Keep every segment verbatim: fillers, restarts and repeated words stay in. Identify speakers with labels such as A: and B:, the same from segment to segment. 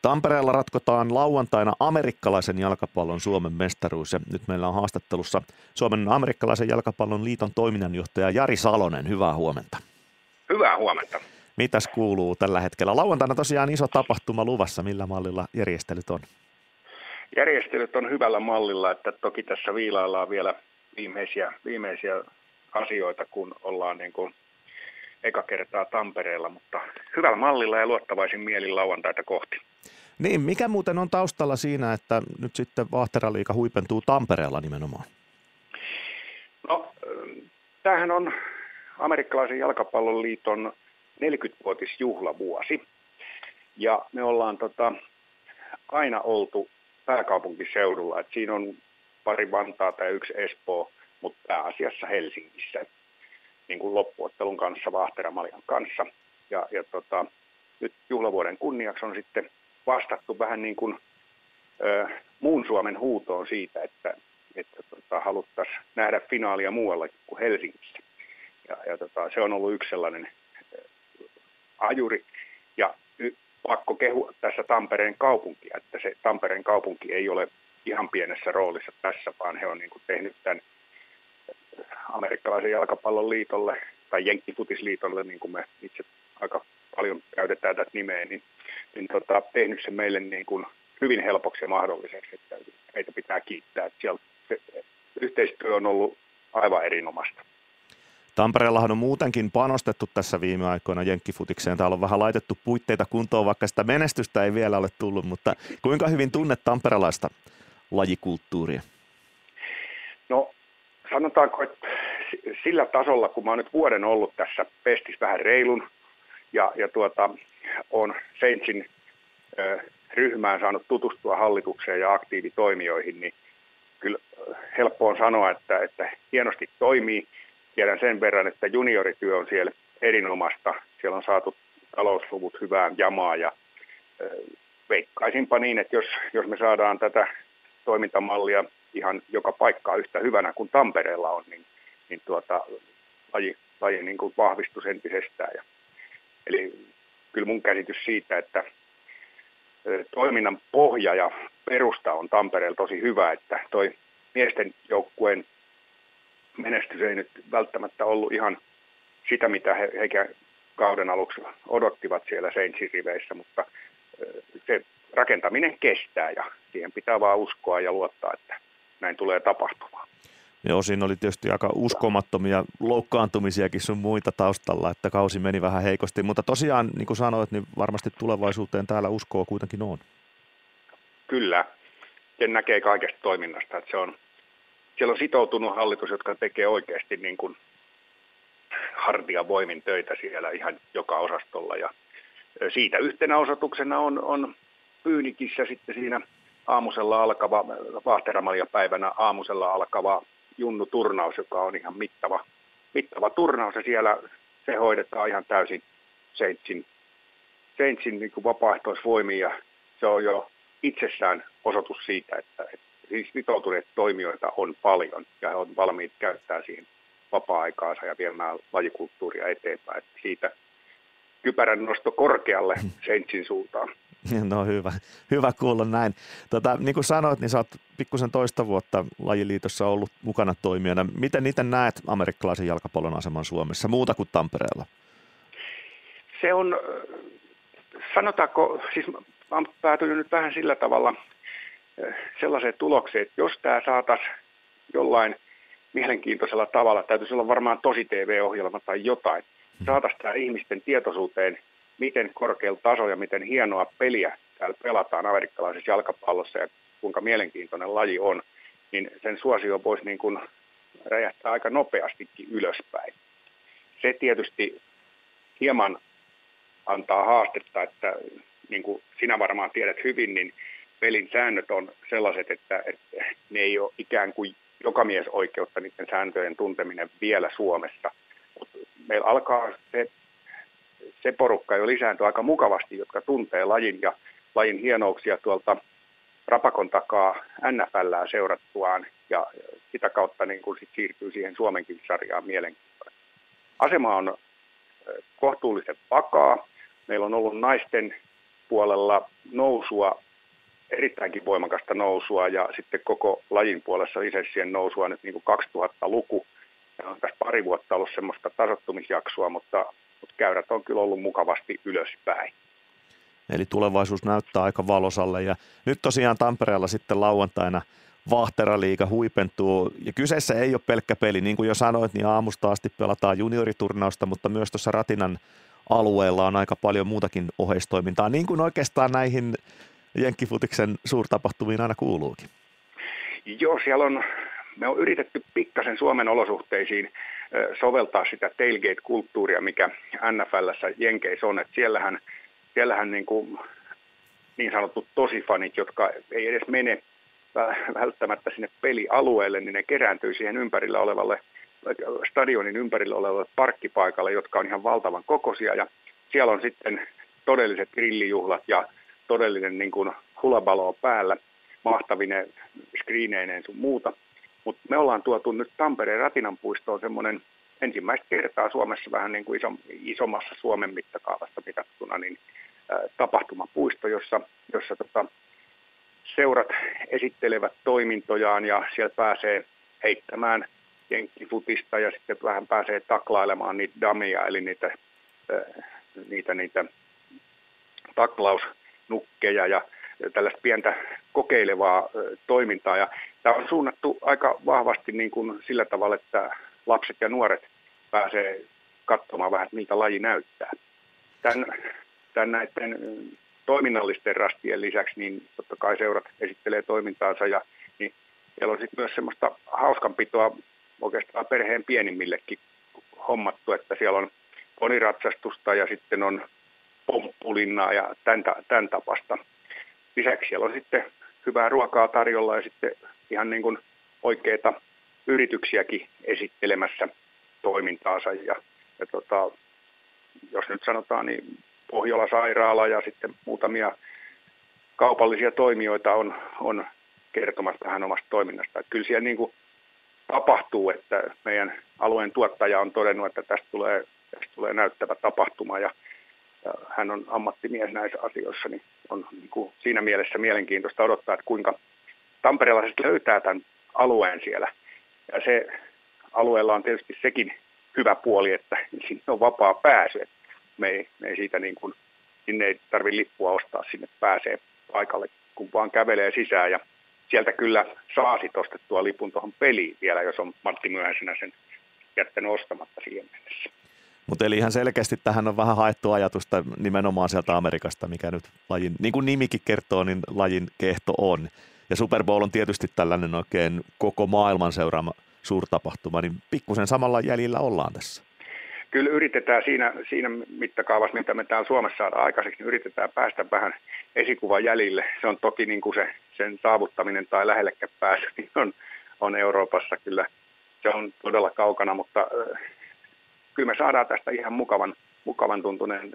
A: Tampereella ratkotaan lauantaina amerikkalaisen jalkapallon Suomen mestaruus ja nyt meillä on haastattelussa Suomen amerikkalaisen jalkapallon liiton toiminnanjohtaja Jari Salonen. Hyvää huomenta.
B: Hyvää huomenta.
A: Mitäs kuuluu tällä hetkellä? Lauantaina tosiaan iso tapahtuma luvassa. Millä mallilla järjestelyt on?
B: Järjestelyt on hyvällä mallilla, että toki tässä viilaillaan vielä viimeisiä, viimeisiä asioita, kun ollaan niin kuin eka kertaa Tampereella, mutta hyvällä mallilla ja luottavaisin mielin lauantaita kohti.
A: Niin, mikä muuten on taustalla siinä, että nyt sitten Vaahteraliiga huipentuu Tampereella nimenomaan?
B: No, tämähän on amerikkalaisen jalkapallon liiton neljäkymmenvuotisjuhlavuosi. Ja me ollaan tota, aina oltu pääkaupunkiseudulla. Et siinä on pari Vantaata ja yksi Espoo, mutta pääasiassa Helsingissä. Niin kuin loppuottelun kanssa, Vaahteramalian kanssa. Ja, ja tota, nyt juhlavuoden kunniaksi on sitten vastattu vähän niin kuin ö, muun Suomen huutoon siitä, että, että tota, haluttaisiin nähdä finaalia muualla kuin Helsingissä. Ja, ja tota, se on ollut yksi sellainen ö, ajuri. Ja y, pakko kehua tässä Tampereen kaupunkia, että se Tampereen kaupunki ei ole ihan pienessä roolissa tässä, vaan he on niin kuin tehnyt tämän amerikkalaisen jalkapallon liitolle tai Jenkkifutisliitolle, niin kuin me itse aika paljon käytetään tätä nimeä, niin, niin tota, tehnyt se meille niin kuin hyvin helpoksi ja mahdolliseksi, että meitä pitää kiittää. Että siellä se yhteistyö on ollut aivan erinomaista.
A: Tampereellahan on muutenkin panostettu tässä viime aikoina jenkkifutikseen. Täällä on vähän laitettu puitteita kuntoon, vaikka sitä menestystä ei vielä ole tullut, mutta kuinka hyvin tunnet tamperelaista lajikulttuuria? No
B: sanotaanko, että sillä tasolla, kun mä oon nyt vuoden ollut tässä pestissä vähän reilun ja, ja tuota, on Saintsin ö, ryhmään saanut tutustua hallitukseen ja aktiivitoimijoihin, niin kyllä helppo on sanoa, että, että hienosti toimii. Tiedän sen verran, että juniorityö on siellä erinomasta. Siellä on saatu talousluvut hyvään jamaa ja ö, veikkaisinpa niin, että jos, jos me saadaan tätä toimintamallia ihan joka paikkaa yhtä hyvänä kuin Tampereella on, niin, niin tuota, laji, laji niin kuin vahvistus entisestään. Ja, eli kyllä mun käsitys siitä, että toiminnan pohja ja perusta on Tampereella tosi hyvä, että toi miesten joukkueen menestys ei nyt välttämättä ollut ihan sitä, mitä he, he kauden aluksi odottivat siellä Saintsin riveissä, mutta se rakentaminen kestää ja siihen pitää vaan uskoa ja luottaa, että näin tulee tapahtumaan.
A: Joo, siinä oli tietysti aika uskomattomia loukkaantumisiakin sun muita taustalla, että kausi meni vähän heikosti, mutta tosiaan, niin kuin sanoit, niin varmasti tulevaisuuteen täällä uskoa kuitenkin on.
B: Kyllä, sen näkee kaikesta toiminnasta, että se on, siellä on sitoutunut hallitus, jotka tekee oikeasti niin kuin hartian voimin töitä siellä ihan joka osastolla ja siitä yhtenä osoituksena on, on Pyynikissä sitten siinä aamusella alkava, Vaahteramalia-päivänä aamusella alkava junnuturnaus, joka on ihan mittava, mittava turnaus ja siellä se hoidetaan ihan täysin Saintsin, Saintsin niin kuin vapaaehtoisvoimiin ja se on jo itsessään osoitus siitä, että, että siis sitoutuneet toimijoita on paljon ja he on valmiit käyttää siihen vapaa-aikaansa ja viemään lajikulttuuria eteenpäin, että siitä kypärän nosto korkealle Saintsin suuntaan.
A: No hyvä, hyvä kuulla näin. Tota, niin kuin sanoit, niin sä oot pikkusen toista vuotta lajiliitossa ollut mukana toimijana. Miten itse näet amerikkalaisen jalkapallon aseman Suomessa, muuta kuin Tampereella?
B: Se on, sanotaanko, siis mä oon päätynyt nyt vähän sillä tavalla sellaiseen tulokseen, että jos tämä saataisiin jollain mielenkiintoisella tavalla, täytyisi olla varmaan tosi T V-ohjelma tai jotain, saataisiin tämä ihmisten tietoisuuteen, miten korkealla tasolla ja miten hienoa peliä täällä pelataan amerikkalaisessa jalkapallossa ja kuinka mielenkiintoinen laji on, niin sen suosio voisi niin kuin räjähtää aika nopeastikin ylöspäin. Se tietysti hieman antaa haastetta, että niin kuin sinä varmaan tiedät hyvin, niin pelin säännöt on sellaiset, että, että ne ei ole ikään kuin jokamiesoikeutta niiden sääntöjen tunteminen vielä Suomessa. Mutta meillä alkaa se se porukka jo lisääntyy aika mukavasti, jotka tuntee lajin ja lajin hienouksia tuolta Rapakon takaa N F L:ää seurattuaan ja sitä kautta niin kun sit siirtyy siihen Suomenkin sarjaan mielenkiintoinen. Asema on kohtuullisen vakaa. Meillä on ollut naisten puolella nousua, erittäinkin voimakasta nousua ja sitten koko lajin puolessa lisenssien nousua nyt niin kuin kaksituhattaluku. Ja on tässä pari vuotta ollut semmoista tasoittumisjaksoa, mutta, mutta käyrät on kyllä ollut mukavasti ylöspäin.
A: Eli tulevaisuus näyttää aika valosalle ja nyt tosiaan Tampereella sitten lauantaina Vahteraliiga huipentuu ja kyseessä ei ole pelkkä peli, niin kuin jo sanoit, niin aamusta asti pelataan junioriturnausta, mutta myös tuossa Ratinan alueella on aika paljon muutakin oheistoimintaa, niin kuin oikeastaan näihin Jenkkifutiksen suurtapahtumiin aina kuuluukin.
B: Joo, siellä on, me on yritetty pikkasen Suomen olosuhteisiin soveltaa sitä tailgate-kulttuuria, mikä N F L:ssä Jenkeissä on, että siellähän, siellähän niin, kuin, niin sanotut tosifanit, jotka ei edes mene välttämättä sinne pelialueelle, niin ne kerääntyy siihen ympärillä olevalle, stadionin ympärillä olevalle parkkipaikalle, jotka on ihan valtavan kokoisia, ja siellä on sitten todelliset grillijuhlat ja todellinen niin kuin hulabalo päällä, mahtavine screeneineen sun muuta. Mutta me ollaan tuotu nyt Tampereen Ratinan puistoon semmoinen ensimmäistä kertaa Suomessa vähän niin kuin iso, isommassa Suomen mittakaavassa mitattuna, niin ä, tapahtumapuisto, jossa, jossa tota, seurat esittelevät toimintojaan ja siellä pääsee heittämään jenkkifutista ja sitten vähän pääsee taklailemaan niitä damia, eli niitä, ä, niitä, niitä taklausnukkeja ja tällaista pientä kokeilevaa toimintaa. Ja tämä on suunnattu aika vahvasti niin kuin sillä tavalla, että lapset ja nuoret pääsee katsomaan vähän, miltä laji näyttää. Tämän, tämän näiden toiminnallisten rastien lisäksi, niin totta kai seurat esittelee toimintaansa, ja niin siellä on sitten myös semmoista hauskanpitoa oikeastaan perheen pienimmillekin hommattu, että siellä on poniratsastusta ja sitten on pomppulinnaa ja tämän, tämän tapasta. Lisäksi siellä on sitten hyvää ruokaa tarjolla ja sitten ihan niin kuin oikeita yrityksiäkin esittelemässä toimintaansa. Ja, ja tota, jos nyt sanotaan, niin Pohjola-sairaala ja sitten muutamia kaupallisia toimijoita on, on kertomassa tähän omasta toiminnasta. Että kyllä siellä niin kuin tapahtuu, että meidän alueen tuottaja on todennut, että tästä tulee, tästä tulee näyttävä tapahtuma ja Ja hän on ammattimies näissä asioissa, niin on niin kuin siinä mielessä mielenkiintoista odottaa, että kuinka tamperelaiset löytää tämän alueen siellä. Ja se alueella on tietysti sekin hyvä puoli, että sinne on vapaa pääsy. Me ei, me ei siitä niin kuin, sinne ei tarvitse lippua ostaa, sinne pääsee paikalle, kun vaan kävelee sisään. Ja sieltä kyllä saa sit ostettua lipun tuohon peliin vielä, jos on Matti Myöhäisenä sen jättänyt ostamatta siihen mennessä.
A: Mutta eli ihan selkeästi tähän on vähän haettu ajatusta nimenomaan sieltä Amerikasta, mikä nyt lajin, niin kuin nimikin kertoo, niin lajin kehto on. Ja Super Bowl on tietysti tällainen oikein koko maailman seuraama suurtapahtuma, niin pikkusen samalla jäljellä ollaan tässä.
B: Kyllä yritetään siinä, siinä mittakaavassa, mitä me täällä Suomessa saadaan aikaiseksi, niin yritetään päästä vähän esikuvan jäljille. Se on toki niin kuin se, sen saavuttaminen tai lähellekään pääsy, niin on, on Euroopassa kyllä, se on todella kaukana, mutta kyllä me saadaan tästä ihan mukavan, mukavan tuntuneen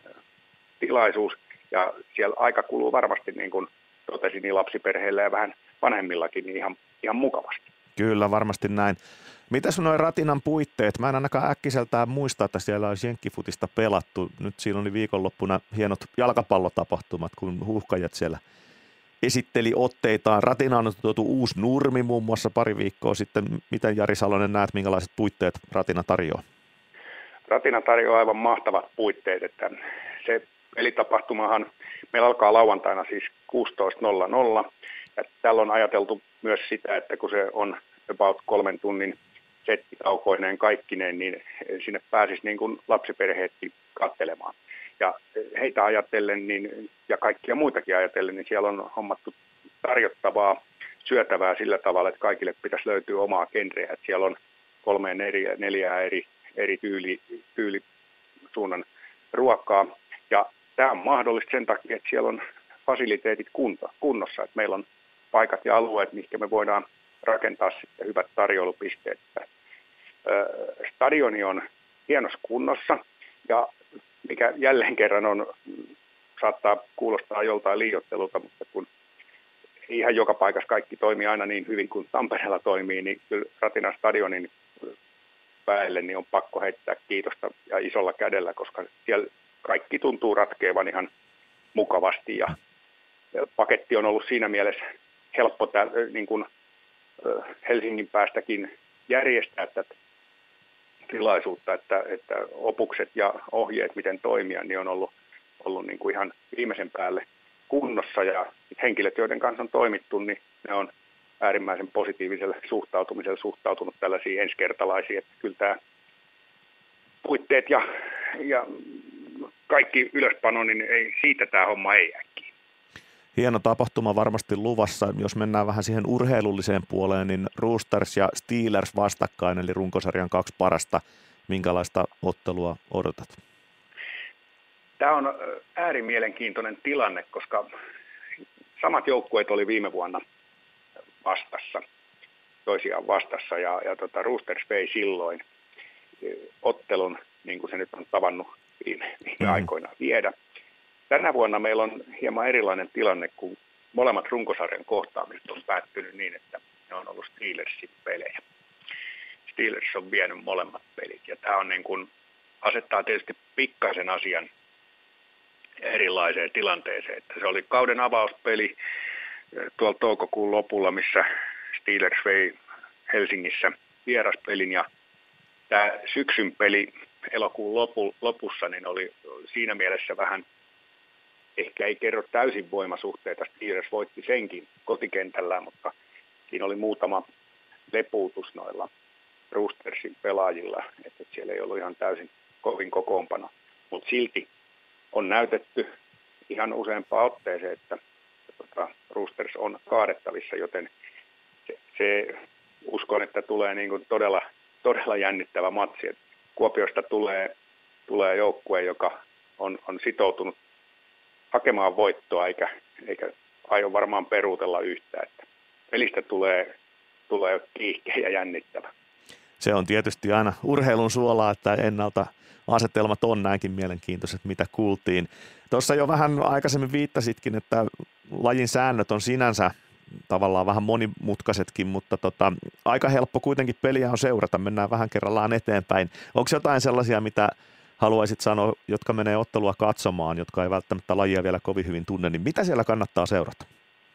B: tilaisuus, ja siellä aika kuluu varmasti, niin kuin totesin, niin lapsiperheillä ja vähän vanhemmillakin niin ihan, ihan mukavasti.
A: Kyllä, varmasti näin. Mitäs noin Ratinan puitteet? Mä en ainakaan äkkiseltään muista, että siellä olisi jenkkifutista pelattu. Nyt siinä oli viikonloppuna hienot jalkapallotapahtumat, kun Huuhkajat siellä esitteli otteitaan. Ratinaan on tuotu uusi nurmi muun muassa pari viikkoa sitten. Miten Jari Salonen näet, minkälaiset puitteet Ratina tarjoaa?
B: Ratina tarjoaa aivan mahtavat puitteet, että se pelitapahtumahan meillä alkaa lauantaina siis kuusitoista nolla nolla, ja täällä on ajateltu myös sitä, että kun se on about kolmen tunnin settitaukoineen kaikkineen, niin sinne pääsisi niin kuin lapsiperheetkin katselemaan. Ja heitä ajatellen niin, ja kaikkia muitakin ajatellen, niin siellä on hommattu tarjottavaa syötävää sillä tavalla, että kaikille pitäisi löytyä omaa genreä. Että siellä on kolmeen neljä, neljää eri, eri tyyli, tyylisuunnan ruokaa. Ja tämä on mahdollista sen takia, että siellä on fasiliteetit kunto, kunnossa. Että meillä on paikat ja alueet, mihinkä me voidaan rakentaa sitten hyvät tarjoilupisteet. Stadioni on hienossa kunnossa, ja mikä jälleen kerran on, saattaa kuulostaa joltain liioittelulta, mutta kun ihan joka paikassa kaikki toimii aina niin hyvin kuin Tampereella toimii, niin kyllä Ratinan stadionin päälle niin on pakko heittää kiitosta ja isolla kädellä, koska siellä kaikki tuntuu ratkeavan ihan, mukavasti ja, ja paketti on ollut siinä mielessä helppo tä, niin kuin Helsingin päästäkin järjestää tätä tilaisuutta, että, että opukset ja ohjeet, miten toimia, niin on ollut, ollut niin kuin ihan viimeisen päälle kunnossa ja henkilöt, joiden kanssa on toimittu, niin ne on äärimmäisen positiivisella suhtautumisella suhtautunut tällaisiin ensikertalaisiin, että kyllä tämä puitteet ja, ja kaikki ylöspano, niin ei, siitä tämä homma ei äkkiä.
A: Hieno tapahtuma varmasti luvassa. Jos mennään vähän siihen urheilulliseen puoleen, niin Roosters ja Steelers vastakkain, eli runkosarjan kaksi parasta. Minkälaista ottelua odotat?
B: Tämä on äärimielenkiintoinen tilanne, koska samat joukkueet oli viime vuonna vastassa, toisiaan vastassa, ja, ja tota, Roosters vei silloin ottelun, niin kuin se nyt on tavannut viime, viime mm. aikoina viedä. Tänä vuonna meillä on hieman erilainen tilanne, kun molemmat runkosarjan kohtaamiset on päättynyt niin, että ne on ollut Steelersin pelejä. Steelers on vienyt molemmat pelit, ja tämä on niin kuin, asettaa tietysti pikkaisen asian erilaiseen tilanteeseen. Että se oli kauden avauspeli tuolla toukokuun lopulla, missä Steelers vei Helsingissä vieraspelin, ja tämä syksyn peli elokuun lopu, lopussa niin oli siinä mielessä vähän, ehkä ei kerro täysin voimasuhteita, Steelers voitti senkin kotikentällään, mutta siinä oli muutama lepuutus noilla Roostersin pelaajilla, että siellä ei ollut ihan täysin kovin kokoonpano, mutta silti on näytetty ihan useampaan otteeseen, että tota, Roosters on kaadettavissa, joten se, se uskon, että tulee niin kuin todella, todella jännittävä matsi. Et Kuopiosta tulee, tulee joukkue, joka on, on sitoutunut hakemaan voittoa, eikä, eikä aio varmaan peruutella yhtään. Että pelistä tulee, tulee kiihkeä ja jännittävä.
A: Se on tietysti aina urheilun suolaa, että ennalta asetelmat on näinkin mielenkiintoiset, mitä kuultiin. Tuossa jo vähän aikaisemmin viittasitkin, että lajin säännöt on sinänsä tavallaan vähän monimutkaisetkin, mutta tota, aika helppo kuitenkin peliä on seurata. Mennään vähän kerrallaan eteenpäin. Onko jotain sellaisia, mitä haluaisit sanoa, jotka menee ottelua katsomaan, jotka ei välttämättä lajia vielä kovin hyvin tunne, niin mitä siellä kannattaa seurata?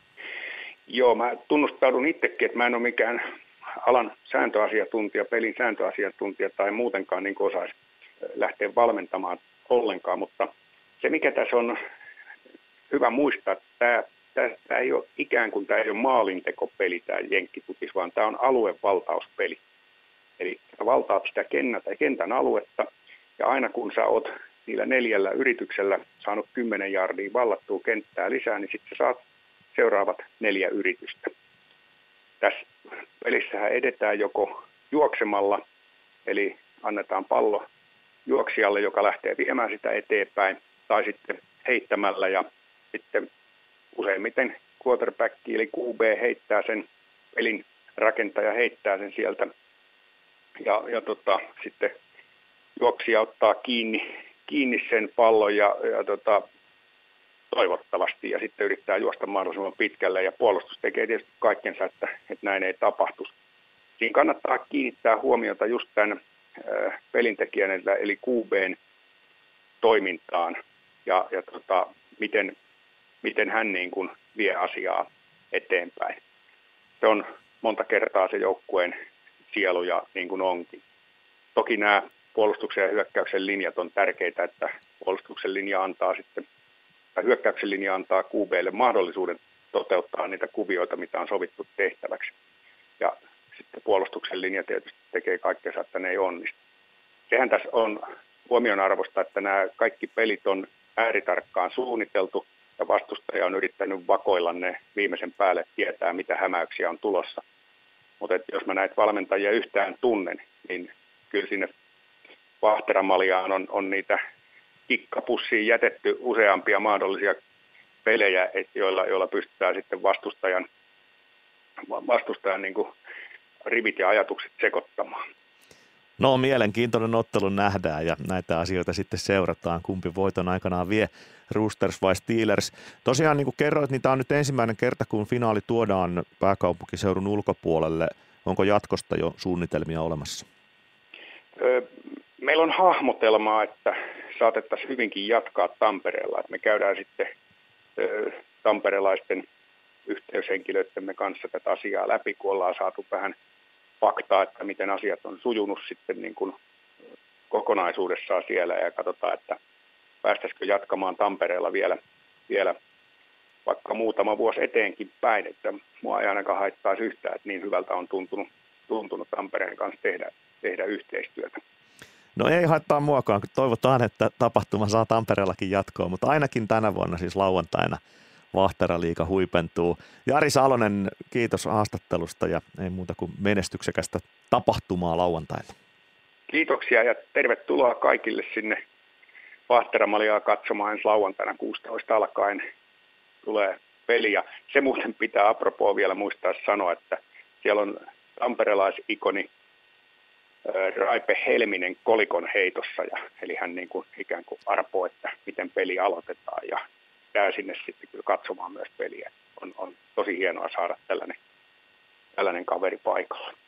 B: Joo, mä tunnustaudun itsekin, että mä en ole mikään alan sääntöasiantuntija, pelin sääntöasiantuntija tai muutenkaan niin kuin osaisi lähteä valmentamaan ollenkaan, mutta se mikä tässä on hyvä muistaa, että tämä, tämä, tämä ei ole ikään kuin tämä ei ole maalintekopeli tämä jenkkifutis, vaan tämä on aluevaltauspeli. Eli valtaat sitä kentän, kentän aluetta, ja aina kun sä oot niillä neljällä yrityksellä saanut kymmenen jardia vallattua kenttää lisää, niin sitten sä saat seuraavat neljä yritystä. Tässä pelissähän edetään joko juoksemalla, eli annetaan pallo juoksijalle, joka lähtee viemään sitä eteenpäin, tai sitten heittämällä, ja sitten useimmiten quarterback eli Q B heittää sen, pelin rakentaja heittää sen sieltä, ja, ja tota, sitten juoksija ottaa kiinni, kiinni sen pallon ja, ja tota, toivottavasti, ja sitten yrittää juosta mahdollisimman pitkälle, ja puolustus tekee tietysti kaikkensa, että, että näin ei tapahtuisi. Siinä kannattaa kiinnittää huomiota just tämän äh, pelintekijän, eli Q B:n toimintaan, ja, ja tota, miten, miten hän niin kuin vie asiaa eteenpäin. Se on monta kertaa se joukkueen sielu, ja niin kuin onkin. Toki nämä puolustuksen ja hyökkäyksen linjat on tärkeitä, että puolustuksen linja antaa sitten hyökkäyksen linja antaa Q B:lle mahdollisuuden toteuttaa niitä kuvioita, mitä on sovittu tehtäväksi. Ja sitten puolustuksen linja tietysti tekee kaikkensa, että ne ei onnistu. Sehän tässä on huomionarvoista, että nämä kaikki pelit on ääritarkkaan suunniteltu ja vastustaja on yrittänyt vakoilla ne viimeisen päälle, tietää mitä hämäyksiä on tulossa. Mutta jos mä näitä valmentajia yhtään tunnen, niin kyllä sinne Vahteramaljaan on, on niitä kikkapussiin jätetty useampia mahdollisia pelejä, joilla, joilla pystytään sitten vastustajan, vastustajan niin kuin rivit ja ajatukset sekoittamaan.
A: No mielenkiintoinen ottelu nähdään ja näitä asioita sitten seurataan, kumpi voiton aikanaan vie, Roosters vai Steelers. Tosiaan niin kuin kerroit, niin tämä on nyt ensimmäinen kerta, kun finaali tuodaan pääkaupunkiseudun ulkopuolelle. Onko jatkosta jo suunnitelmia olemassa?
B: Öö, meillä on hahmotelmaa, että saatettaisiin hyvinkin jatkaa Tampereella. Että me käydään sitten tamperelaisten yhteyshenkilöittemme kanssa tätä asiaa läpi, kun ollaan saatu vähän faktaa, että miten asiat on sujunut sitten niin kuin kokonaisuudessaan siellä ja katsotaan, että päästäisikö jatkamaan Tampereella vielä, vielä vaikka muutama vuosi eteenkin päin, että mua ei ainakaan haittaisi yhtään, että niin hyvältä on tuntunut, tuntunut Tampereen kanssa tehdä, tehdä yhteistyötä.
A: No ei haittaa muakaan, kun toivotaan, että tapahtuma saa Tampereellakin jatkoa, mutta ainakin tänä vuonna siis lauantaina Vahteraliiga huipentuu. Jari Salonen, kiitos haastattelusta ja ei muuta kuin menestyksekästä tapahtumaa lauantaina.
B: Kiitoksia ja tervetuloa kaikille sinne Vahteramaljaa katsomaan ensi lauantaina kuusitoista alkaen tulee peli. Ja se muuten pitää apropos vielä muistaa sanoa, että siellä on tamperelaisikoni Raipe Helminen kolikon heitossa, ja, eli hän niin kuin ikään kuin arpoo, että miten peli aloitetaan ja jää sinne sitten kyllä katsomaan myös peliä. On, on tosi hienoa saada tällainen, tällainen kaveri paikalla.